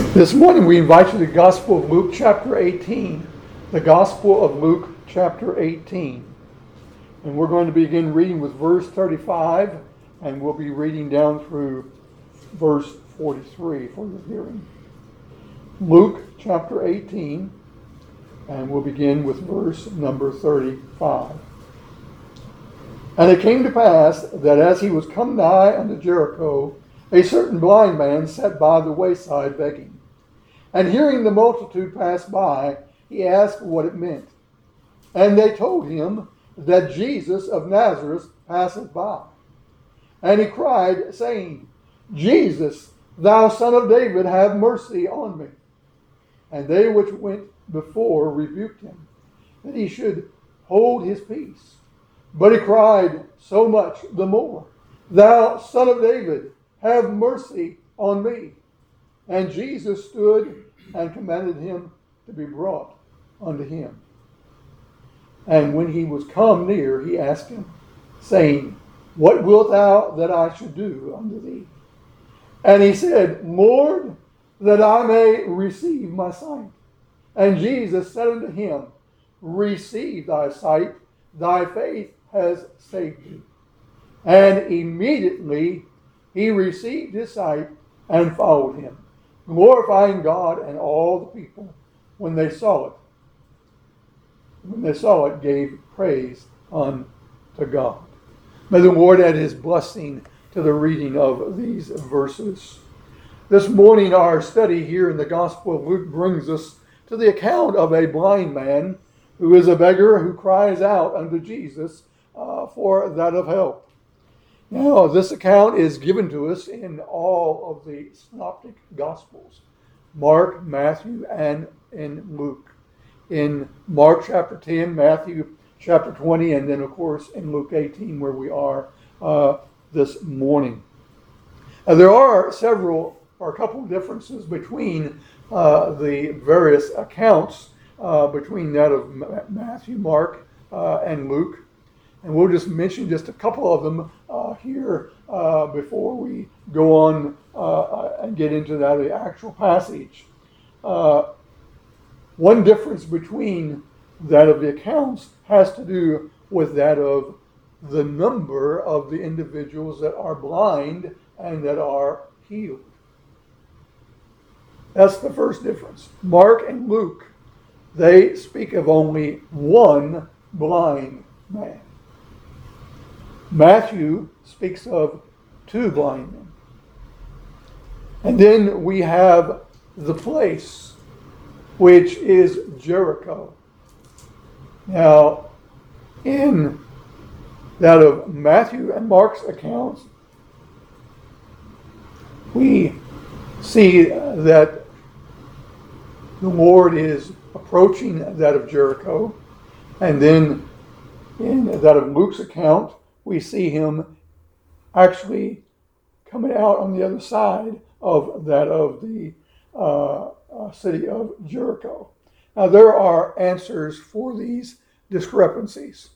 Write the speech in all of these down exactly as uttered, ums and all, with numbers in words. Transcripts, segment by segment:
This morning we invite you to the Gospel of Luke chapter eighteen. The Gospel of Luke chapter eighteen. And we're going to begin reading with verse thirty-five, and we'll be reading down through verse forty-three for your hearing. Luke chapter eighteen, and we'll begin with verse number thirty-five. And it came to pass that as he was come nigh unto Jericho, a certain blind man sat by the wayside begging. And hearing the multitude pass by, he asked what it meant. And they told him that Jesus of Nazareth passeth by. And he cried, saying, Jesus, thou son of David, have mercy on me. And they which went before rebuked him, that he should hold his peace. But he cried so much the more, Thou son of David, have mercy on me. And Jesus stood and commanded him to be brought unto him. And when he was come near, he asked him, saying, What wilt thou that I should do unto thee? And he said, Lord, that I may receive my sight. And Jesus said unto him, Receive thy sight, thy faith has saved thee. And immediately he received his sight and followed him, glorifying God, and all the people, when they saw it, when they saw it, gave praise unto God. May the Lord add his blessing to the reading of these verses. This morning, our study here in the Gospel of Luke brings us to the account of a blind man who is a beggar who cries out unto Jesus uh, for that of help. Now, this account is given to us in all of the synoptic Gospels, Mark, Matthew, and in Luke. In Mark chapter ten, Matthew chapter twenty, and then, of course, in Luke eighteen, where we are uh, this morning. Now, there are several, or a couple of differences between uh, the various accounts, uh, between that of Matthew, Mark, uh, and Luke. And we'll just mention just a couple of them uh, here uh, before we go on uh, and get into that the actual passage. Uh, one difference between that of the accounts has to do with that of the number of the individuals that are blind and that are healed. That's the first difference. Mark and Luke, they speak of only one blind man. Matthew speaks of two blind men. And then we have the place, which is Jericho. Now, in that of Matthew and Mark's accounts, we see that the Lord is approaching that of Jericho. And then in that of Luke's account, we see him actually coming out on the other side of that of the uh, uh, city of Jericho. Now, there are answers for these discrepancies.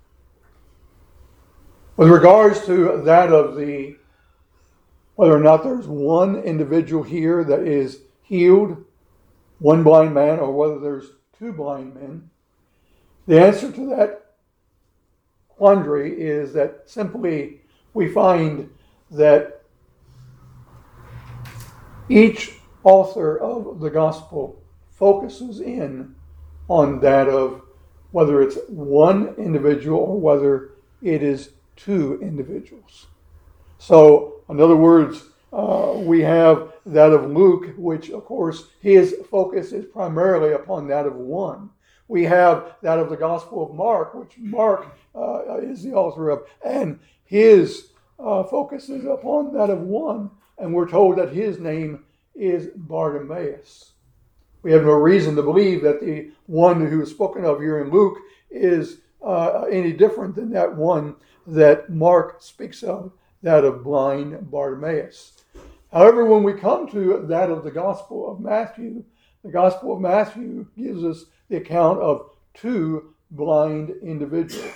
With regards to that of the, whether or not there's one individual here that is healed, one blind man, or whether there's two blind men, the answer to that quandary is that simply we find that each author of the gospel focuses in on that of whether it's one individual or whether it is two individuals. So, in other words, uh, we have that of Luke, which, of course, his focus is primarily upon that of one. We have that of the Gospel of Mark, which Mark uh, is the author of, and his uh, focus is upon that of one, and we're told that his name is Bartimaeus. We have no reason to believe that the one who is spoken of here in Luke is uh, any different than that one that Mark speaks of, that of blind Bartimaeus. However, when we come to that of the Gospel of Matthew, the Gospel of Matthew gives us the account of two blind individuals.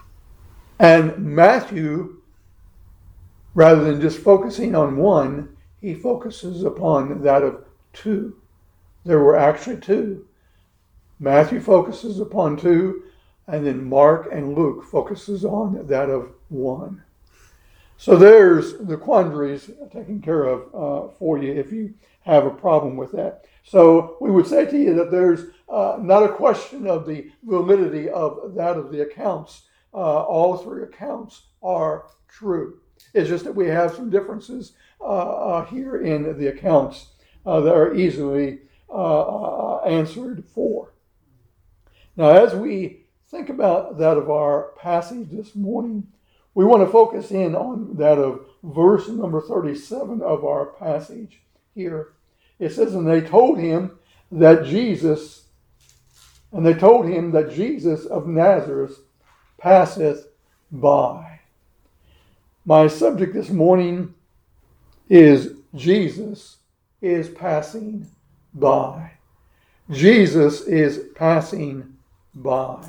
And Matthew, rather than just focusing on one, he focuses upon that of two. There were actually two. Matthew focuses upon two, and then Mark and Luke focuses on that of one. So there's the quandaries taken care of uh, for you if you have a problem with that. So we would say to you that there's uh, not a question of the validity of that of the accounts. Uh, all three accounts are true. It's just that we have some differences uh, uh, here in the accounts uh, that are easily uh, uh, answered for. Now, as we think about that of our passage this morning, we want to focus in on that of verse number thirty-seven of our passage here. It says, and they told him that Jesus, and they told him that Jesus of Nazareth passeth by. My subject this morning is Jesus is passing by. Jesus is passing by.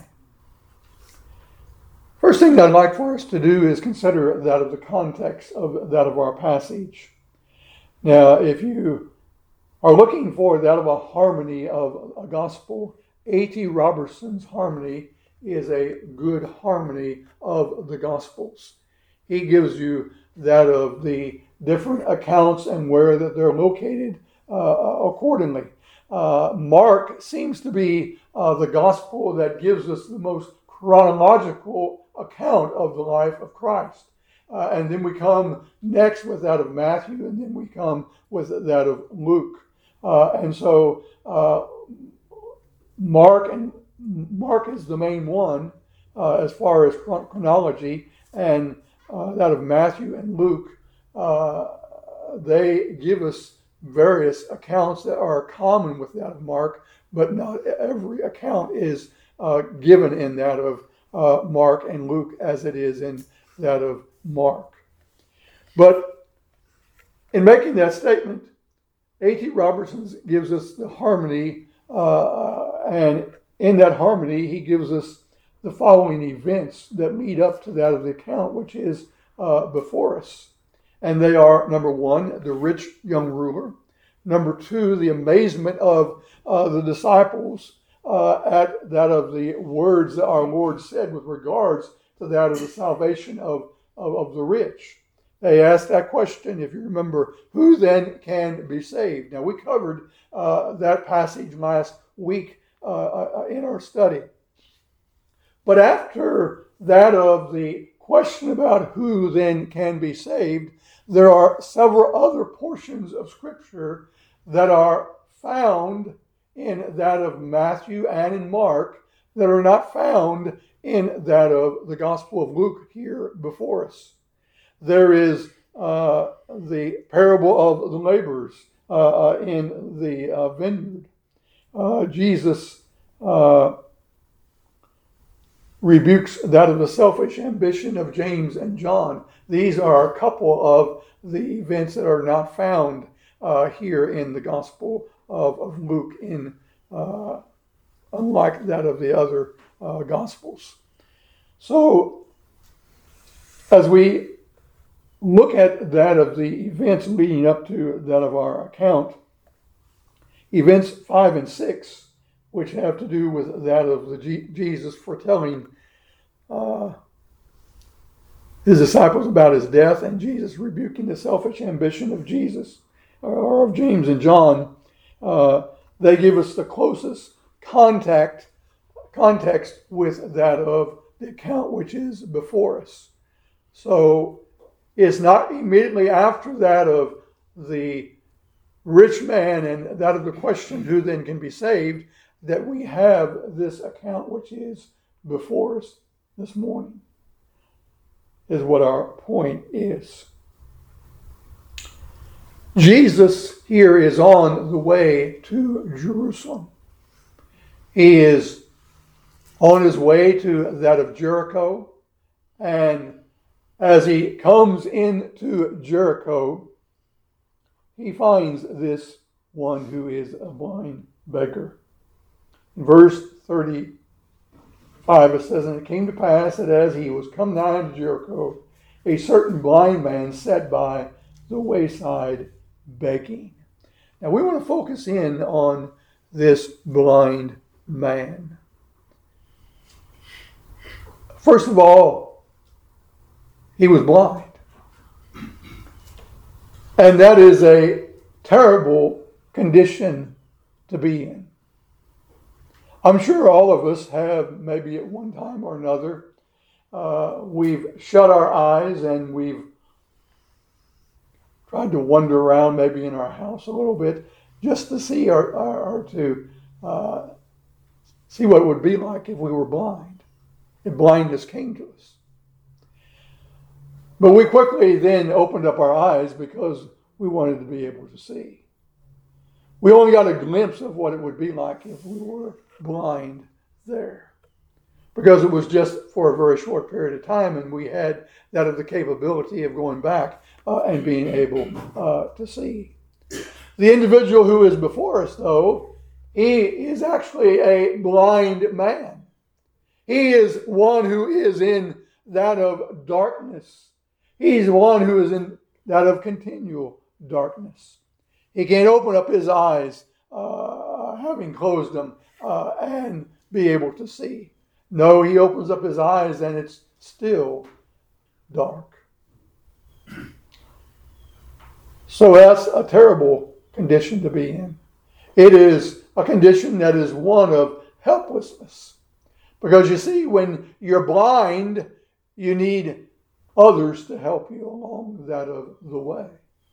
First thing I'd like for us to do is consider that of the context of that of our passage. Now, if you are looking for that of a harmony of a gospel, A T Robertson's harmony is a good harmony of the gospels. He gives you that of the different accounts and where that they're located uh, accordingly. Uh, Mark seems to be uh, the gospel that gives us the most chronological account of the life of Christ. Uh, and then we come next with that of Matthew, and then we come with that of Luke. Uh, and so uh, Mark and Mark is the main one uh, as far as chronology, and uh, that of Matthew and Luke, uh, they give us various accounts that are common with that of Mark, but not every account is uh, given in that of uh, Mark and Luke as it is in that of Mark. But in making that statement, A T Robertson gives us the harmony, uh, and in that harmony, he gives us the following events that lead up to that of the account, which is uh, before us. And they are, number one, the rich young ruler. Number two, the amazement of uh, the disciples uh, at that of the words that our Lord said with regards to that of the salvation of, of, of the rich. They asked that question, if you remember, who then can be saved? Now, we covered uh, that passage last week uh, in our study. But after that of the question about who then can be saved, there are several other portions of Scripture that are found in that of Matthew and in Mark that are not found in that of the Gospel of Luke here before us. There is uh, the parable of the laborers uh, in the uh, vineyard. Uh, Jesus uh, rebukes that of the selfish ambition of James and John. These are a couple of the events that are not found uh, here in the Gospel of, of Luke, in uh, unlike that of the other uh, Gospels. So, as we look at that of the events leading up to that of our account, events five and six, which have to do with that of the G- Jesus foretelling uh, his disciples about his death, and Jesus rebuking the selfish ambition of Jesus, or of James and John. Uh, they give us the closest contact context with that of the account which is before us. So it's not immediately after that of the rich man and that of the question who then can be saved that we have this account which is before us this morning, is what our point is. Jesus here is on the way to Jerusalem. He is on his way to that of Jericho, and as he comes into Jericho, he finds this one who is a blind beggar. In verse thirty-five, it says, and it came to pass that as he was come nigh to Jericho, a certain blind man sat by the wayside begging. Now we want to focus in on this blind man. First of all, he was blind. And that is a terrible condition to be in. I'm sure all of us have, maybe at one time or another, uh, we've shut our eyes and we've tried to wander around maybe in our house a little bit just to see or, or, or to uh, see what it would be like if we were blind. If blindness came to us. But we quickly then opened up our eyes because we wanted to be able to see. We only got a glimpse of what it would be like if we were blind there. Because it was just for a very short period of time, and we had that of the capability of going back uh, and being able uh, to see. The individual who is before us, though, he is actually a blind man. He is one who is in that of darkness. He's one who is in that of continual darkness. He can't open up his eyes, uh, having closed them, uh, and be able to see. No, he opens up his eyes and it's still dark. So that's a terrible condition to be in. It is a condition that is one of helplessness. Because you see, when you're blind, you need others to help you along that of the way.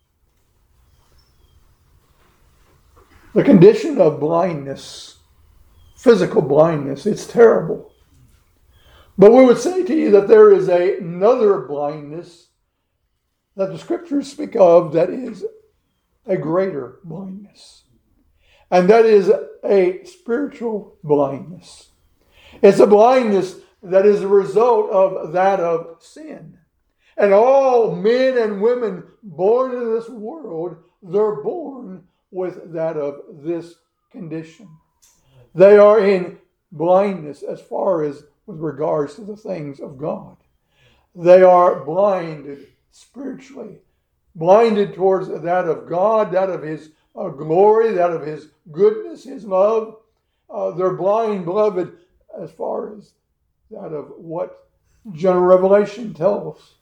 The condition of blindness, physical blindness, it's terrible. But we would say to you that there is a, another blindness that the scriptures speak of that is a greater blindness. And that is a spiritual blindness. It's a blindness that is a result of that of sin. And all men and women born into this world, they're born with that of this condition. They are in blindness as far as with regards to the things of God. They are blinded spiritually, blinded towards that of God, that of His uh, glory, that of His goodness, His love. Uh, they're blind, beloved, as far as that of what General Revelation tells us.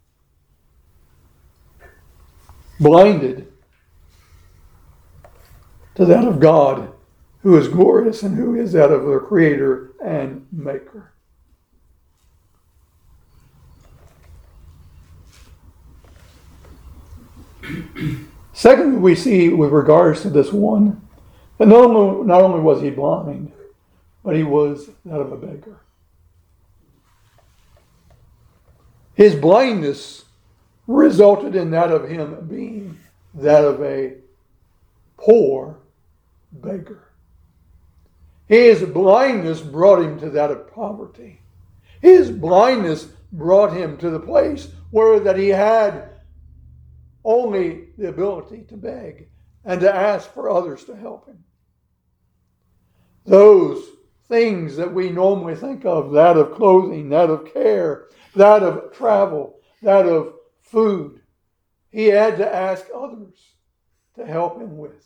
Blinded to that of God, who is glorious and who is that of their Creator and Maker. Secondly, we see with regards to this one, that not only, not only was he blind, but he was that of a beggar. His blindness resulted in that of him being that of a poor beggar. His blindness brought him to that of poverty. His blindness brought him to the place where that he had only the ability to beg and to ask for others to help him. Those things that we normally think of, that of clothing, that of care, that of travel, that of food, he had to ask others to help him with.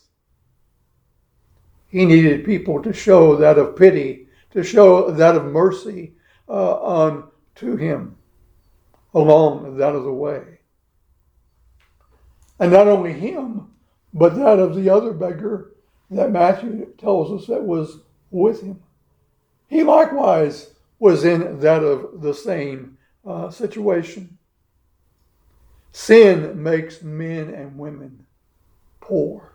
He needed people to show that of pity, to show that of mercy uh, unto him along that of the way. And not only him, but that of the other beggar that Matthew tells us that was with him. He likewise was in that of the same uh, situation. Sin makes men and women poor.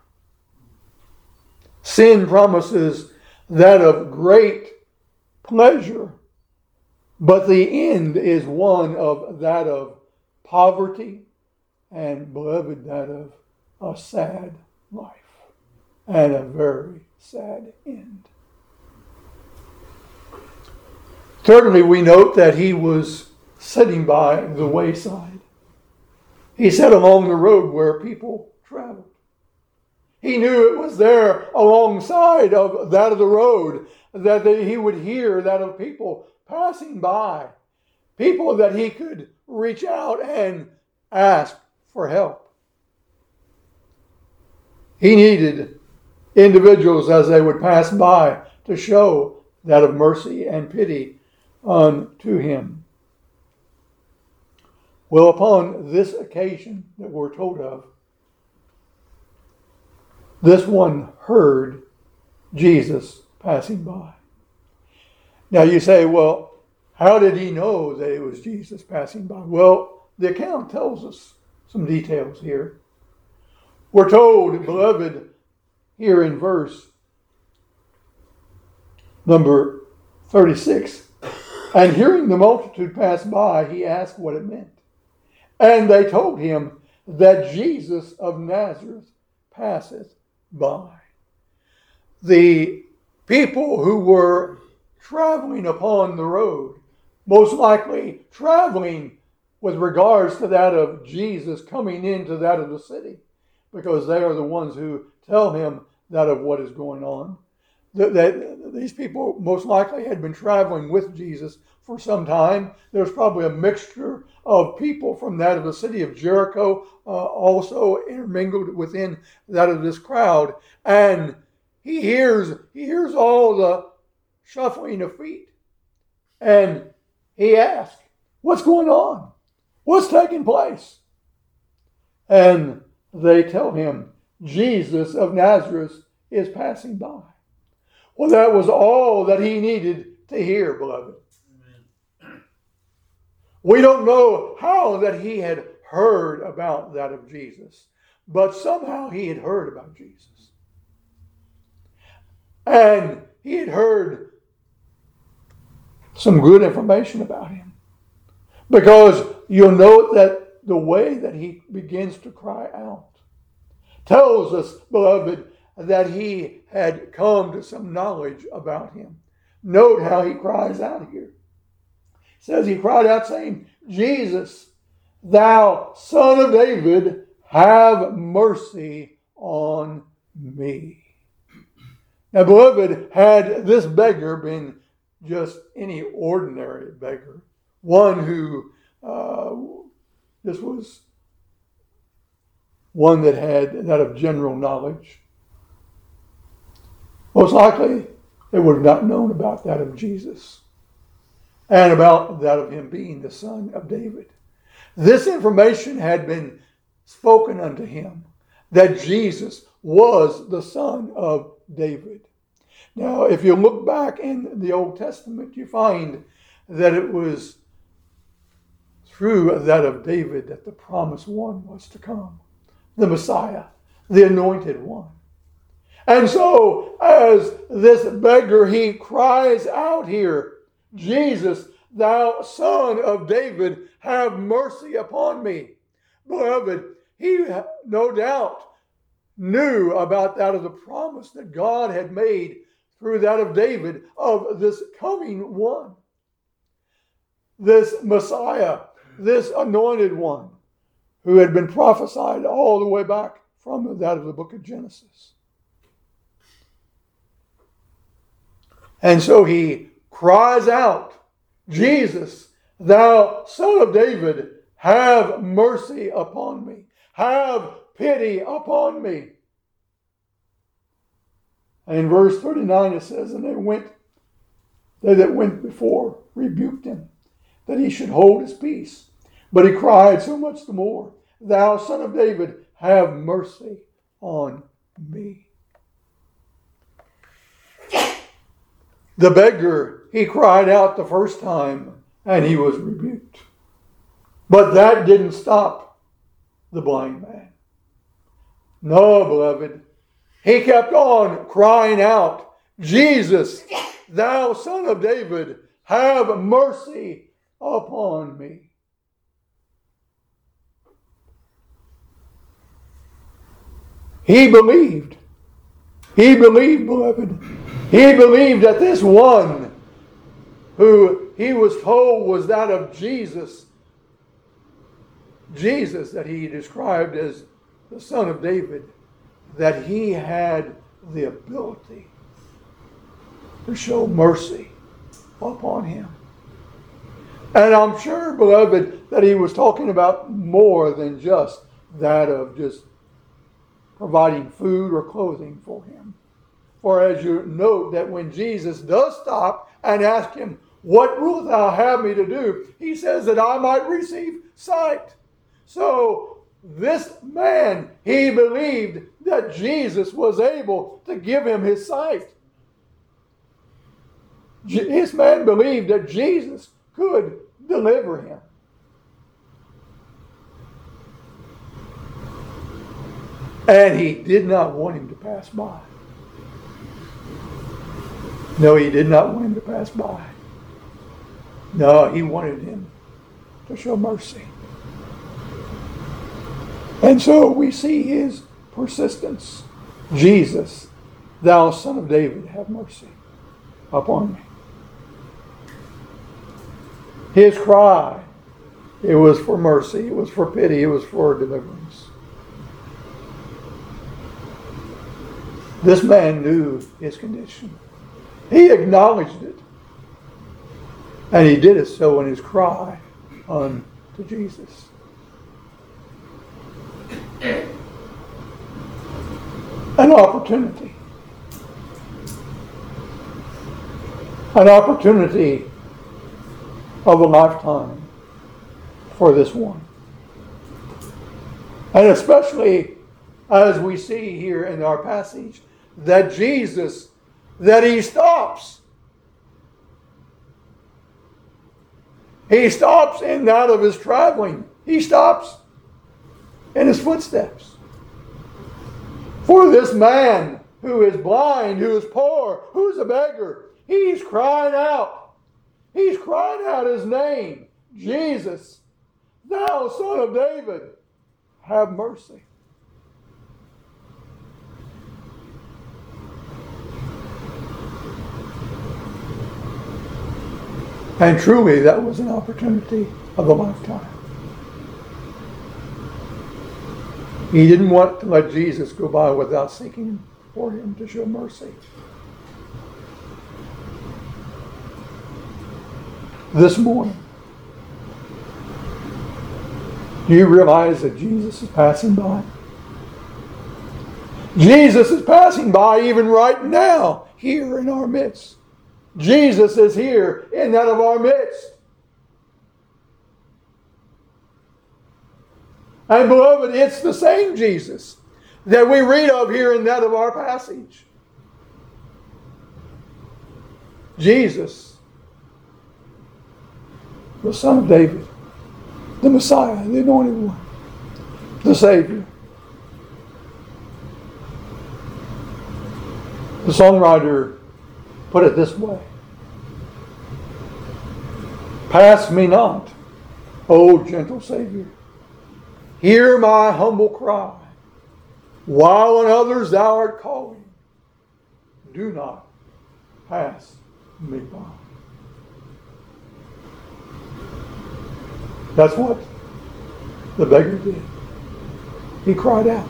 Sin promises that of great pleasure, but the end is one of that of poverty and, beloved, that of a sad life and a very sad end. Thirdly, we note that he was sitting by the wayside. He sat along the road where people traveled. He knew it was there alongside of that of the road that he would hear that of people passing by, people that he could reach out and ask for help. He needed individuals as they would pass by to show that of mercy and pity unto him. Well, upon this occasion that we're told of, this one heard Jesus passing by. Now you say, well, how did he know that it was Jesus passing by? Well, the account tells us some details here. We're told, beloved, here in verse number thirty-six, and hearing the multitude pass by, he asked what it meant. And they told him that Jesus of Nazareth passeth by. The people who were traveling upon the road, most likely traveling with regards to that of Jesus coming into that of the city, because they are the ones who tell him that of what is going on. That, that these people most likely had been traveling with Jesus for some time. There's probably a mixture of people from that of the city of Jericho, uh, also intermingled within that of this crowd. And he hears, he hears all the shuffling of feet. And he asks, what's going on? What's taking place? And they tell him, Jesus of Nazareth is passing by. Well, that was all that he needed to hear, beloved. Amen. We don't know how that he had heard about that of Jesus, but somehow he had heard about Jesus. And he had heard some good information about him. Because you'll note that the way that he begins to cry out tells us, beloved, that he had come to some knowledge about him. Note how he cries out here. It says he cried out saying, Jesus, thou son of David, have mercy on me. Now, beloved, had this beggar been just any ordinary beggar, one who, uh, this was one that had that of general knowledge, most likely they would have not known about that of Jesus and about that of him being the son of David. This information had been spoken unto him, that Jesus was the son of David. Now, if you look back in the Old Testament, you find that it was through that of David that the promised one was to come, the Messiah, the anointed one. And so, as this beggar, he cries out here, Jesus, thou son of David, have mercy upon me. Beloved, he no doubt knew about that of the promise that God had made through that of David of this coming one, this Messiah, this anointed one who had been prophesied all the way back from that of the book of Genesis. And so he cries out, Jesus, thou son of David, have mercy upon me. Have pity upon me. And in verse thirty-nine it says, and they went, they that went before rebuked him, that he should hold his peace. But he cried so much the more, thou son of David, have mercy on me. The beggar, he cried out the first time and he was rebuked. But that didn't stop the blind man. No, beloved. He kept on crying out, Jesus, thou son of David, have mercy upon me. He believed. He believed, beloved. He believed that this one who he was told was that of Jesus, Jesus that he described as the son of David, that he had the ability to show mercy upon him. And I'm sure, beloved, that he was talking about more than just that of just providing food or clothing for him. For as you note that when Jesus does stop and ask him, what wilt thou have me to do? He says that I might receive sight. So this man, he believed that Jesus was able to give him his sight. This man believed that Jesus could deliver him. And he did not want him to pass by. No, he did not want him to pass by. No, he wanted him to show mercy. And so we see his persistence. Jesus, thou Son of David, have mercy upon me. His cry, it was for mercy, it was for pity, it was for deliverance. This man knew his condition. He acknowledged it. And he did it so in his cry unto Jesus. An opportunity. An opportunity of a lifetime for this one. And especially as we see here in our passage, that Jesus, that he stops. He stops in that of his traveling. He stops in his footsteps. For this man who is blind, who is poor, who's a beggar, he's crying out. He's crying out his name. Jesus, thou Son of David, have mercy. And truly, that was an opportunity of a lifetime. He didn't want to let Jesus go by without seeking for him to show mercy. This morning, do you realize that Jesus is passing by? Jesus is passing by even right now, here in our midst. Jesus is here in that of our midst. And beloved, it's the same Jesus that we read of here in that of our passage. Jesus, the Son of David, the Messiah, the Anointed One, the Savior. The songwriter put it this way: pass me not, O gentle Savior. Hear my humble cry. While on others thou art calling, do not pass me by. That's what the beggar did. He cried out.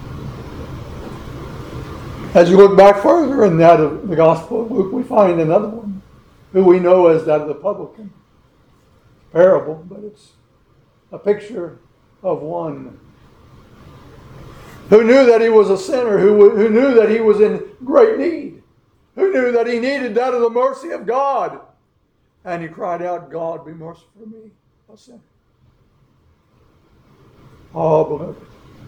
As you look back further in that of the Gospel of Luke, we find another one who we know as that of the publican. Parable, but it's a picture of one who knew that he was a sinner, who, who knew that he was in great need, who knew that he needed that of the mercy of God. And he cried out, God, be merciful to me, a sinner. Oh, beloved.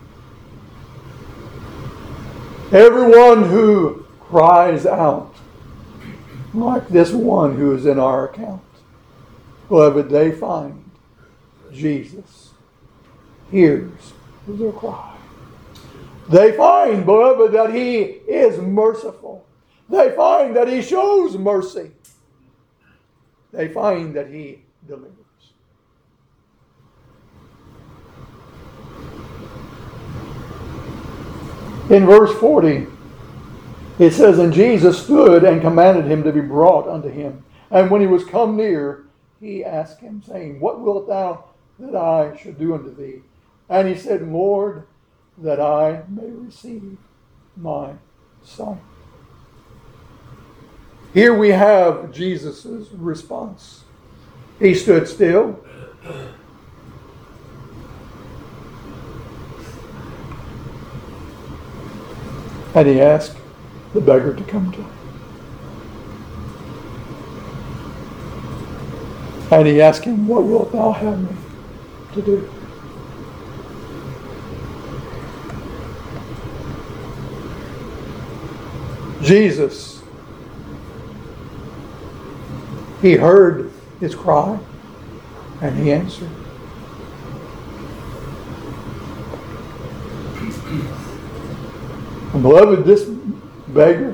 Everyone who cries out like this one who is in our account, beloved, they find Jesus hears their cry. They find, beloved, that he is merciful. They find that he shows mercy. They find that he delivers. In verse forty, it says, and Jesus stood and commanded him to be brought unto him. And when he was come near, he asked him, saying, what wilt thou that I should do unto thee? And he said, Lord, that I may receive my sight. Here we have Jesus' response. He stood still. And he asked the beggar to come to him. And he asked him, what wilt thou have me to do? Jesus, he heard his cry and he answered. And beloved, this beggar,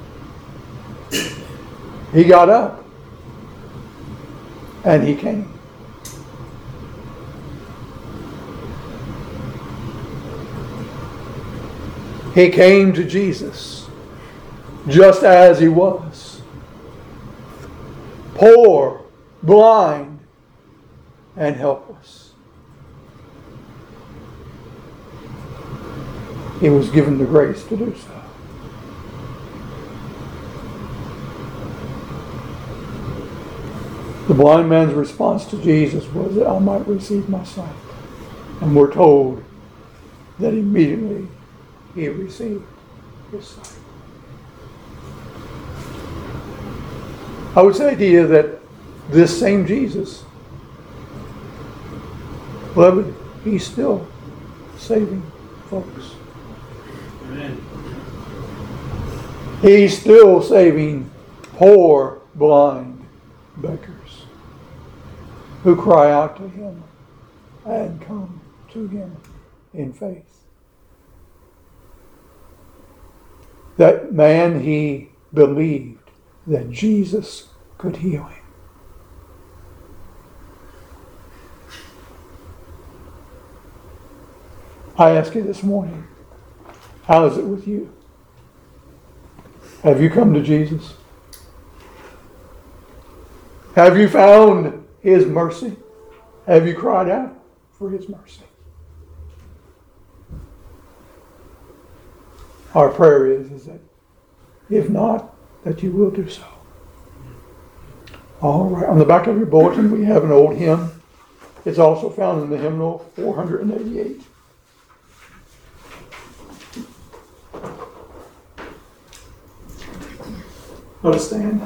he got up and he came. He came to Jesus just as he was. Poor, blind, and helpless. He was given the grace to do so. The blind man's response to Jesus was that I might receive my sight. And we're told that immediately he received his sight. I would say to you that this same Jesus, beloved, he's still saving folks. Amen. He's still saving poor, blind beggars who cry out to him and come to him in faith. That man, he believed that Jesus could heal him. I ask you this morning, how is it with you? Have you come to Jesus? Have you found his mercy? Have you cried out for his mercy? Our prayer is, is that if not, that you will do so. All right. On the back of your bulletin, we have an old hymn. It's also found in the hymnal four eighty-eight. Let us stand.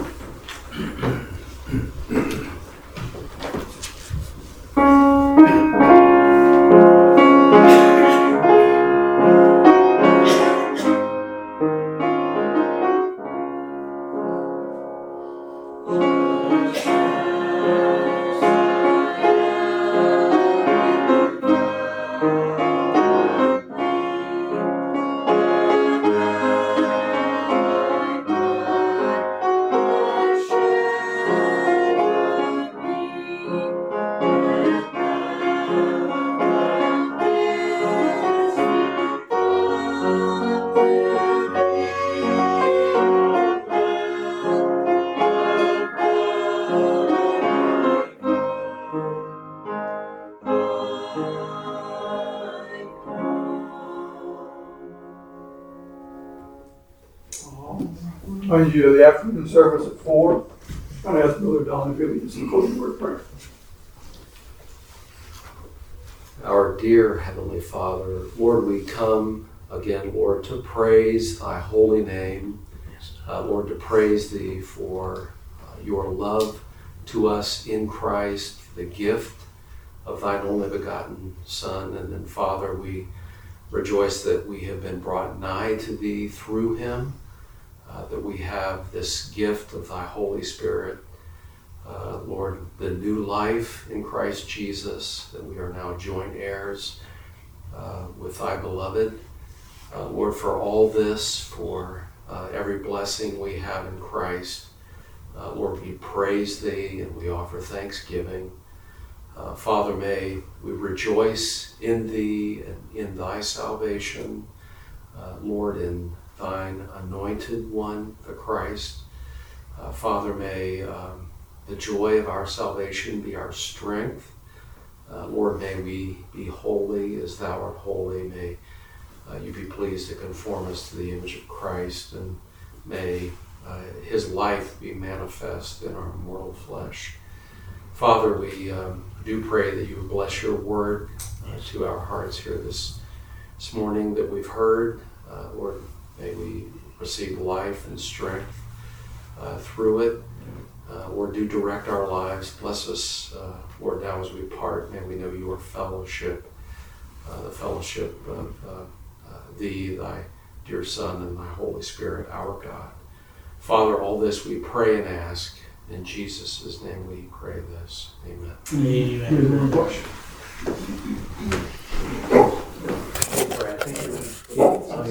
I need you to the afternoon service at four. I'm going to ask Brother Don if he'll lead us in closing word of prayer. Our dear Heavenly Father, Lord, we come again, Lord, to praise thy holy name. Uh, Lord, to praise thee for uh, your love to us in Christ, the gift of thine only begotten Son. And then, Father, we rejoice that we have been brought nigh to thee through him. Uh, that we have this gift of thy Holy Spirit, uh, Lord, the new life in Christ Jesus, that we are now joint heirs uh, with thy beloved. Uh, Lord, for all this, for uh, every blessing we have in Christ, uh, Lord, we praise thee and we offer thanksgiving. Uh, Father, may we rejoice in thee and in thy salvation, uh, Lord, in thine anointed one, the Christ. Uh, Father, may um, the joy of our salvation be our strength. Uh, Lord, may we be holy as thou art holy. May uh, you be pleased to conform us to the image of Christ, and may uh, his life be manifest in our mortal flesh. Father, we um, do pray that you would bless your word uh, to our hearts here this, this morning that we've heard. Uh, Lord, may we receive life and strength uh, through it. Uh, Lord, do direct our lives. Bless us, uh, Lord, now as we part. May we know your fellowship, uh, the fellowship of uh, uh, thee, thy dear Son, and thy Holy Spirit, our God. Father, all this we pray and ask. In Jesus' name we pray this. Amen. Amen. Amen.